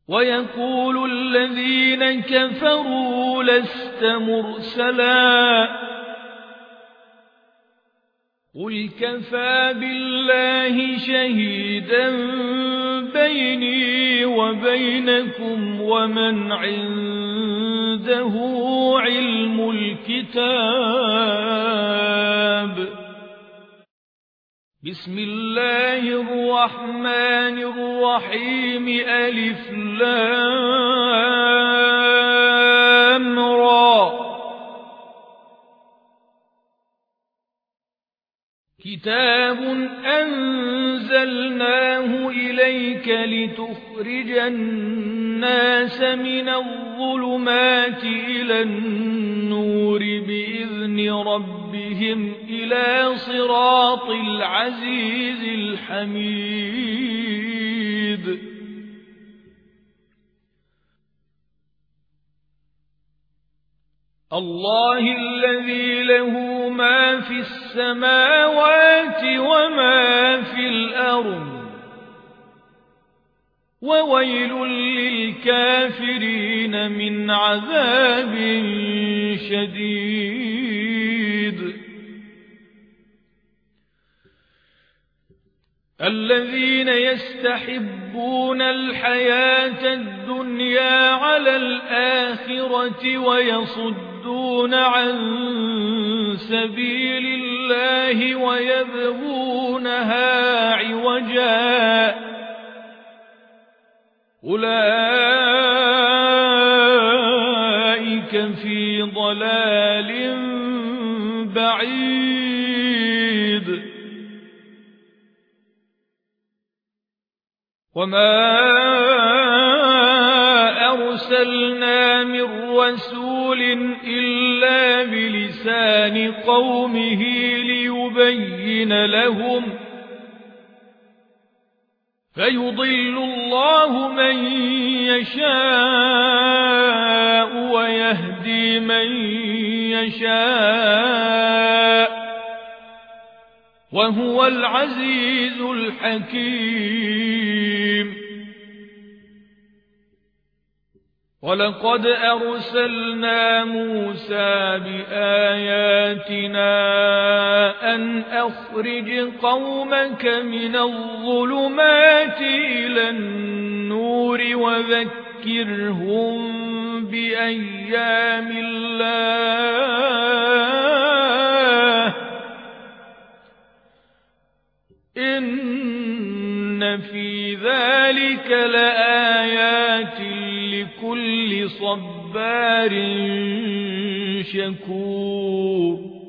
ويقول الذين كفروا لست مرسلا قل كفى بالله شهيدا بيني وبينكم ومن عنده علم الكتاب. بسم الله الرحمن الرحيم. ألف لام را. كتاب أنزلناه إليك لتخرج الناس من الظلمات إلى النور بإذن ربهم إلى صراط العزيز الحميد. الله الذي له ما في السماوات وما في الأرض وويل للكافرين من عذاب شديد. الذين يستحبون الحياة الدنيا على الآخرة ويصدون عن سبيل الله ويبغونها عوجا أولئك في ضلال بعيد. وما أرسلنا من رسول إلا بلسان قومه ليبين لهم فيضل الله من يشاء ويهدي من يشاء وهو العزيز الحكيم. ولقد أرسلنا موسى بآياتنا أن أخرج قومك من الظلمات إلى النور وذكرهم بأيام الله إن في ذلك لآيات لكل صبار شكور.